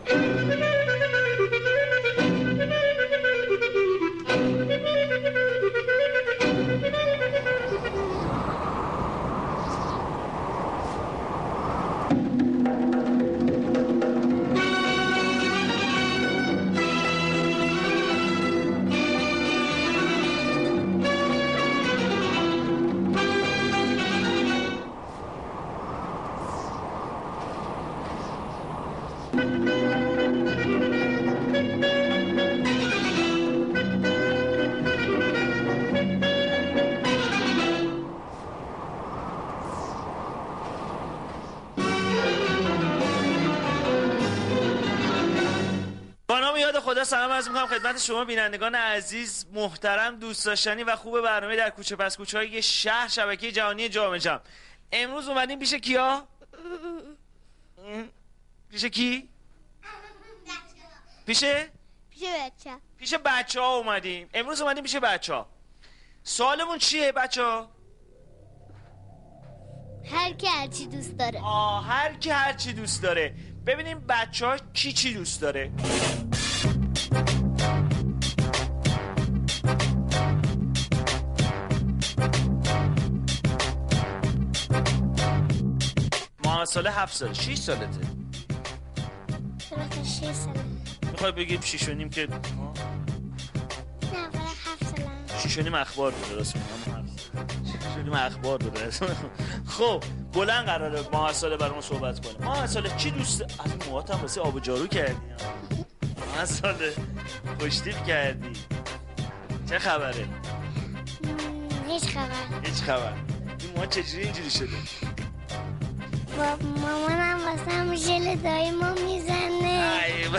خدا سلام عرض می‌کنم خدمت شما بینندگان عزیز محترم دوست داشتنی و خوب برنامه در کوچه پس کوچه‌های شهر شبکه جهانی جام جم. امروز اومدیم پیش کیا؟ پیش کی؟ پیش بچه. پیش بچه‌ها اومدیم. امروز اومدیم پیش بچه‌ها. سوالمون چیه بچه‌ها؟ هر کی هر چی دوست داره. هر کی هر چی دوست داره. ببینیم بچه‌ها کی چی دوست داره. محمد صالح 7 ساله. 6 سالته. 6 ساله. میخوای بگیم 6 و نیم که نه برای 7 ساله. 6 و نیم اخبار داره راست میگم. 6 و نیم اخبار داره. خب بلند قراره محمد صالح برامون صحبت کنه. محمد صالح چی دوست از این موهات هم واسه آب جارو کردی؟ محمد صالح خوشتیپ کردی. چه خبره؟ هیچ خبر. این موها چجوری اینجوری شده؟ مامانم واسم ژل دایما میزنه. ای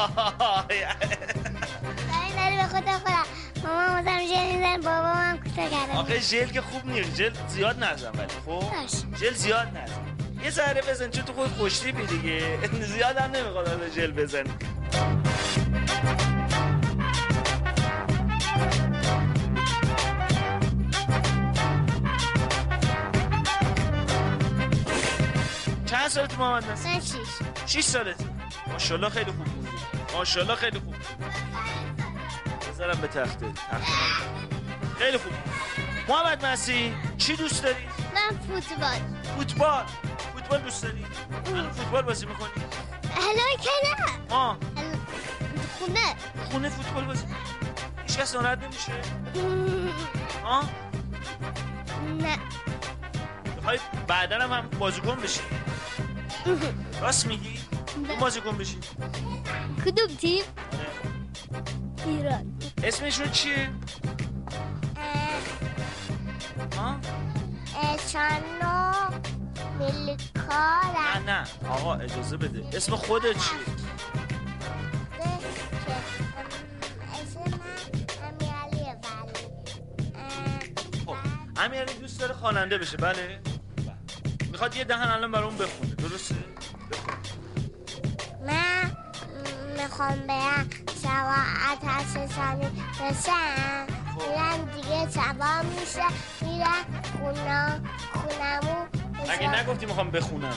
داری به خودم مامان واسم ژل میزنه بابام هم کوتاه کرده. آخه ژل که خوب نیست. ژل زیاد نزن ولی خب ژل زیاد نزن. یه ذره بزن چون تو خود خوشتیپی دیگه. زیاد هم نمیخواد از ژل بزنی. چند سالت محمد نصیر؟ من 6 سالته. ماشاءالله خیلی خوب بود. ماشاءالله خیلی خوب. بذارم به تخته. خیلی خوب. محمد نصیر چی دوست داری؟ من فوتبال دوست داری؟ الان فوتبال بازی می‌کنی؟ الان که نه. خونه فوتبال بازی. هیچ کس ناراحت نمیشه؟ نه. می‌خوای بعداً هم بازیکن بشی؟ راست میگی؟ بازیکن بشی؟ کدوم تیم؟ ایران. اسمشون چیه؟ اشانو ملیکا. نه آقا اجازه بده. اسم خودت چیه؟ اسم من امیرعلیه. خب امیرعلی دوست داره خواننده بشه. بله میخواد یه دهن الان برامون بخونه. درسته؟ من میخوام برم ساعت 8 سالی بشم. میرم دیگه شبا میشه میرم خونمون. اگه نگفتی میخوام بخونم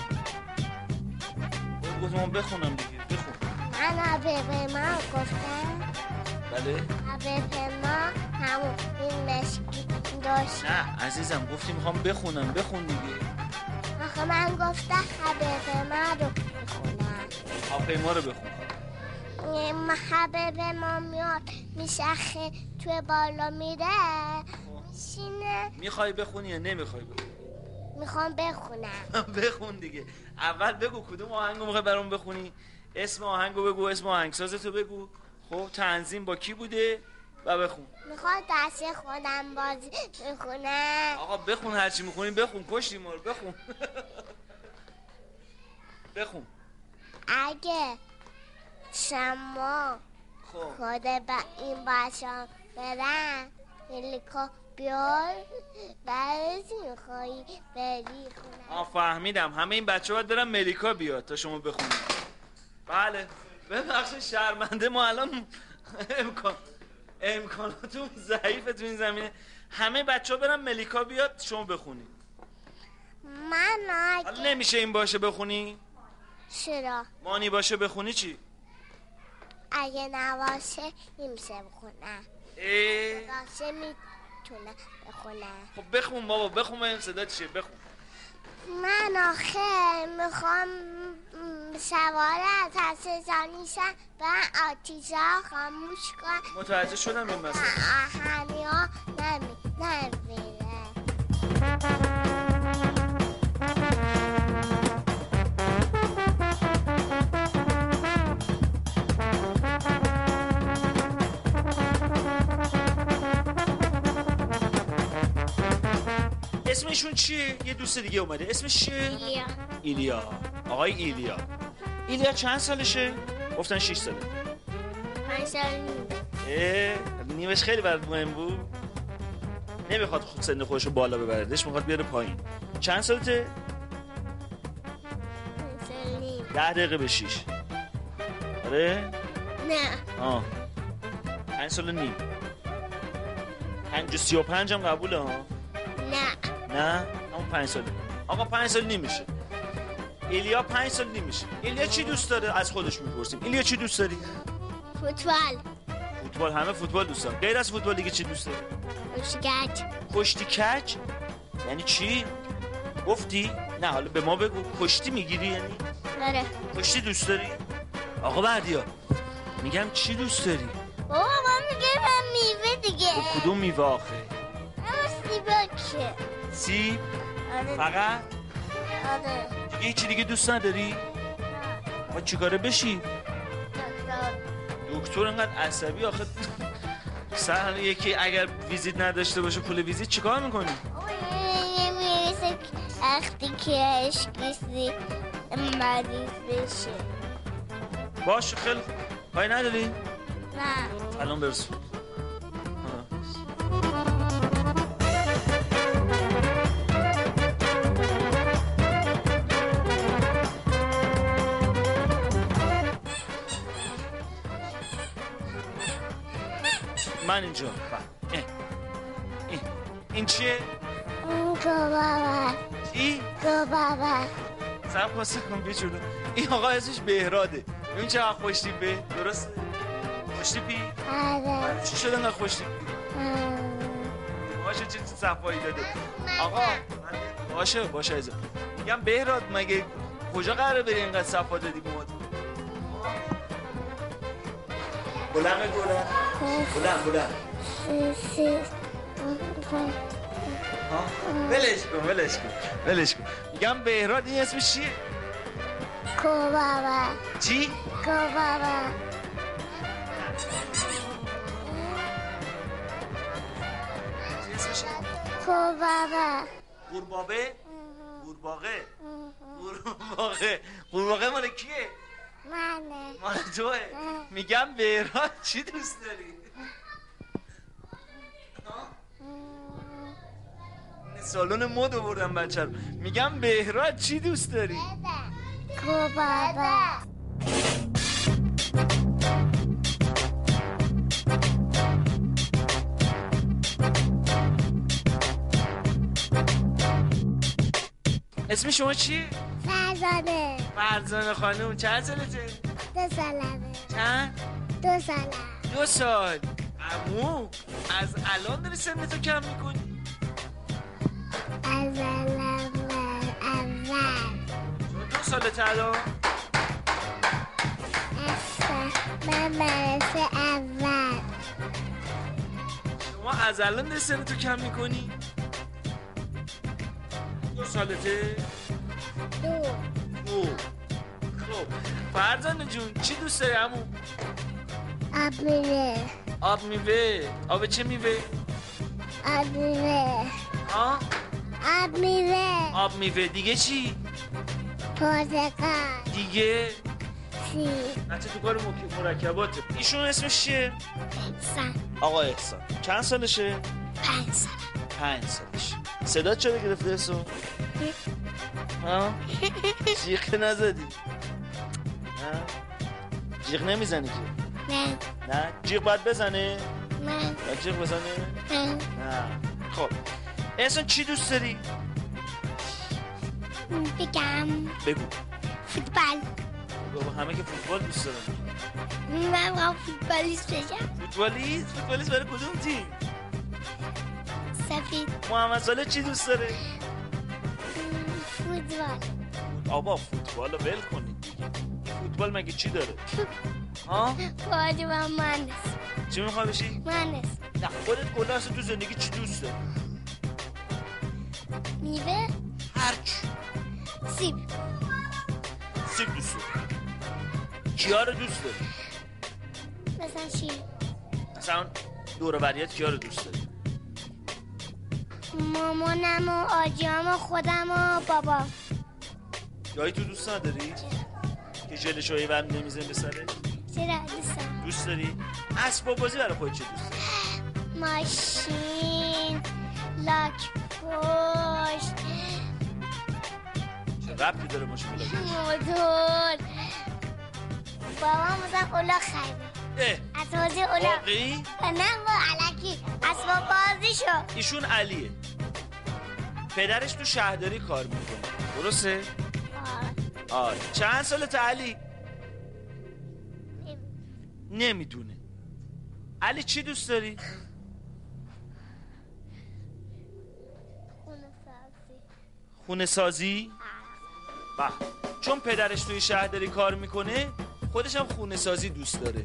گفتم بخونم دیگه. بخون. من به ما گفتم. بله ما همون این مشکی داشت. نه عزیزم گفتی میخوام بخونم. بخون دیگه. آخه من گفتم هواپیما رو بخونم. هواپیما رو بخون. هواپیما ما میاد میشخه توی بالا میره میشینه. میخوای بخونی یا نمیخوای بخونی؟ میخوام بخونم. بخون دیگه. اول بگو کدوم آهنگو میخوای برام بخونی. اسم آهنگو بگو. اسم آهنگسازتو بگو. خب تنظیم با کی بوده و بخون. میخواد دست خودم بازی بخونم. آقا بخون هرچی میخونی بخون. کشتی ما رو بخون. بخون. اگه شما خود با این بچه برن هلیکو بیار برای چی میخوایی بری خونه؟ فهمیدم. همه این بچه باید برن ملیکا بیاد تا شما بخونید. بله ببخشید شرمنده ما الان امکاناتون ضعیفه تو این زمینه. همه بچه ها برن ملیکا بیاد شما بخونید. من حالا نمیشه این باشه بخونی؟ چرا؟ مانی باشه بخونی چی؟ اگه نباشه نمیشه بخونم. باشه میتونه بخونم. خب بخون بابا، بخون ببینیم صدا چیه. بخون. من آخه میخوام سوار آتش‌زنی شم، برم آتیش‌ها خاموش کنم. متوجه شدم این مسئله. آهنی ها نمیره. اسمشون چیه؟ یه دوست دیگه اومده. اسمش چیه؟ ایلیا. آقای ایلیا. ایلیا چند سالشه؟ گفتن 6 ساله. 5 سال نیم. نیمش خیلی برات مهم بود. نمیخواد خود سن خودشو بالا ببردش، میخواد بیاره پایین. چند سالته؟ 5 سال نیم. 10 دقیقه به 6. آره؟ نه. 5 سال نیم. 5:35 هم قبوله ها؟ نه اون 5 سال. آقا 5 سال نمیشه. ایلیا 5 سال نمیشه. ایلیا چی دوست داره؟ از خودش میپرسیم. ایلیا چی دوست داری؟ فوتبال. همه فوتبال دوست دارن. غیر از فوتبال دیگه چی دوست داری؟ کشتی کج. یعنی چی؟ گفتی؟ نه حالا به ما بگو. کشتی میگیری یعنی؟ آره. کشتی دوست داری؟ آقا بردیا میگم چی دوست داری؟ بابا من میگم میوه دیگه. کدوم میوه آخه؟ سیبکه. سیب؟ آره. فقط؟ آره. دیگه هیچی دیگه دوست نداری؟ آقا چیکاره بشی؟ دکتر انقدر عصبی آخه. سر یکی اگر ویزیت نداشته باشه پول ویزیت چیکار میکنی؟ میرسه وقتی که هیچ کسی مریض بشه. باشه خیلی پای نداری؟ نه. الان برسو. من اینجا. این چیه؟ گوبابا. چی؟ گوبابا. سب خواسته کن بیچونو. این آقا ازش بهراده. این چه وقت خوشتی به؟ درسته؟ خوشتی پی؟ آره. چی شده انقدر خوشتی پی؟ باشه چه صفایی داده. آقا باشه ازم. میگم بهراد مگه کجا قراره بری اینقدر صفا دادی مواد؟ بلند. ولش کن. میگم بهراد این اسمش چیه؟ گوبابا. چی؟ گوبابا. قورباغه مال کیه؟ منه. مال توه. میگم بهراد چی دوست داری؟ سالن مد آوردن بچه رو. میگم بهراد چی دوست داری؟ گوبابا. اسم شما چیه؟ فرزانه خانوم. چند سالته؟ 2 سالمه. چند؟ 2 سالم. 2 سال. عمو از الان داری سنتو کم میکنی؟ از اول. 2 سالته الان؟ من مدرسه اول. شما از الان داری سنتو کم میکنی؟ 2 سالته؟ 2. خب فرزانه جون چی دوست داری عمو؟ آب میوه. آب چه میوه؟ آب میوه. آب میوه. دیگه چی؟ پرتقال. دیگه؟ سیب. بچه تو کار مرکباته. ایشون اسمش چیه؟ احسان. آقا احسان. چند سالشه؟ 5 سال. 5 سالشه. صدا چرا گرفته احسان؟ جیغ نزدی؟ جیغ نمیزنی که؟ نه جیغ باید بزنه؟ نه. جیغ بزنه؟ نه. خب احسان چی دوست داری؟ بگم. بگو. فوتبال. بابا همه که فوتبال دوست دارن. من میخوام فوتبالیست بشم. فوتبالیست برای کدوم تیم؟ سفید. محمد صالح چی دوست داره؟ فوتبال. آبا فوتبال رو ول کنید دیگه. فوتبال مگه چی داره؟ ها؟ باید من مهندس. چی میخوای بشی؟ مهندس. نه خودت کلا اصلا تو زندگی چی دوست داری؟ میوه. هرچی. سیب دوست داری؟ کیا رو دوست داری؟ مثلا چی؟ مثلا دور و بریت کیا رو دوست داری؟ مامانم و آجیام و خودم و بابا. جایی تو دوست نداری؟ که جلش رو ایوان نمیزن به سره؟ چرا دوستم؟ دوست داری؟ اسباب بازی برای خودت چه دوست داری؟ ماشین، لاک پشت، چه ربطی داره ماشین لاک پشت؟ موتور. بابام مثلا اولا خریده. اسباب اولا. واقعی؟ نه با علکی اسباب بازی شو. ایشون علیه. پدرش تو شهرداری کار میکنه. درسته؟ آره. چند سالته علی؟ نمیدونه. علی چی دوست داری؟ خونه سازی؟ بله. چون پدرش توی شهرداری کار میکنه خودش هم خونه سازی دوست داره.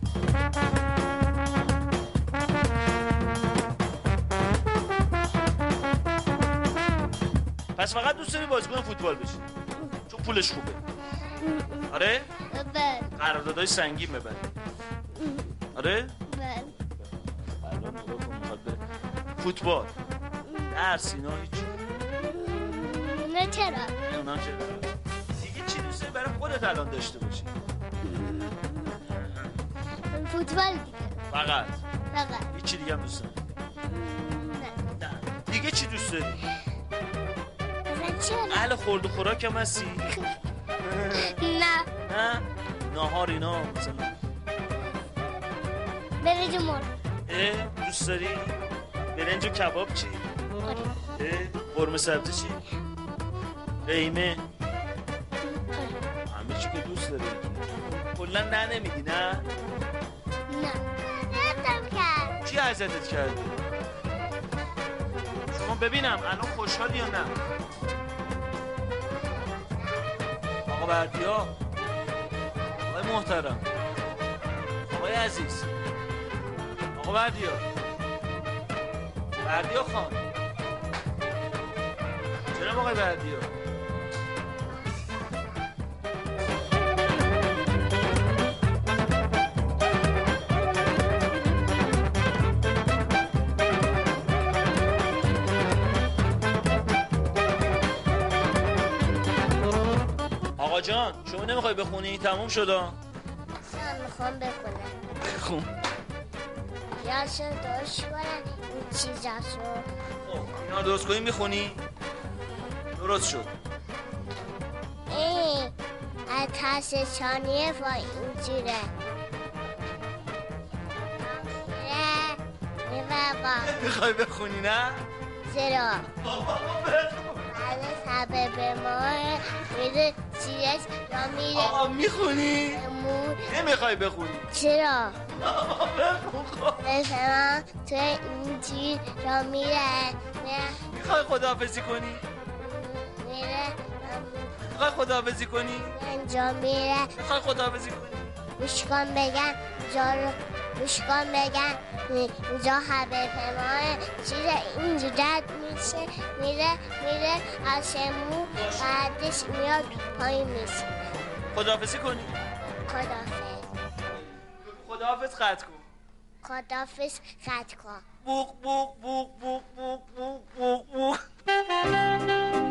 پس فقط دوست داری بازیکن فوتبال بشی چون پولش خوبه. آره؟ بله. قراردادهای سنگین ببری. آره؟ بله. فوتبال درس اینا هیچ؟ نه چرا؟ اونا چرا؟ دیگه چی دوست داری برای خودت الان داشته باشی؟ فوتبال دیگه. فقط فقط. هیچی دیگه هم دوست نداری؟ نه. دیگه چی دوست داری؟ مثلا چرا؟ اهل خورد و خوراک هم هستی؟ نه. نه؟ ناهار اینا مثلا برنج و مرغ. دوست داری؟ برنج و کباب چی؟ قرمه سبزی چی؟ قیمه؟ همه چی که دوست داری کلا نه نمیدی نه؟ نه. نمیدم کرد. چی عزتت کرده؟ شما ببینم الان خوشحالی یا نه؟ آقا بردیا، آقای محترم، آقای عزیز، آقا بردیا خان، جناب آقای بردیا. آقا جان شما نمیخوای بخونی؟ تموم شده. من میخوام بخونم. بخون. یاشو درست کنم این چیزاشو. اینا درست کنی میخونی؟ درست شد. این آتش ثانیه با اینجوره. میخوای بخونی نه؟ چرا؟ بعد سبب به ما میره چیزش را میره. آقا میخونی؟ نمیخوای بخونی؟ چرا؟ مثلا تو اینجور را میره. میخوای خداحافظی کنی؟ میخوای خداحافظی کنی؟ اینجا میره. میخوای خداحافظی کنی؟ میشکن بگن میشکن بگن اینجا هواپیمای چیز اینجا رد میشه میره آسمون بعدش میاد پایین میشه. خداحافظی کنی؟ خداحافظ قطع کن. خداحافظ قطع کن. بوق بوق بوق بوق بوق بوق بوق.